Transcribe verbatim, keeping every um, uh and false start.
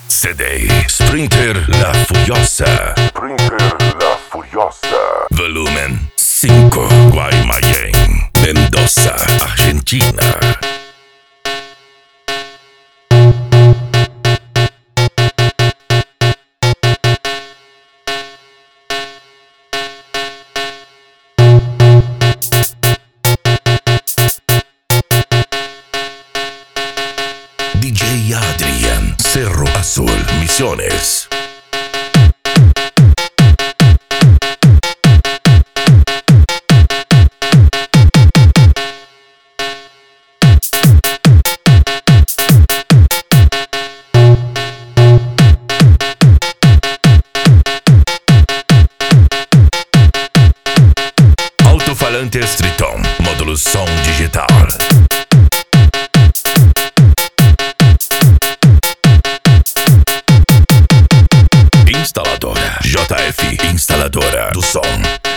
C D Sprinter La Furiosa. Sprinter La Furiosa. Volumen cinco. Guaymallén, Mendoza, Argentina. D J Adrian, Cerro Azul, Misiones. Alto-falantes Triton, módulo som digital. Instaladora J F, instaladora do som.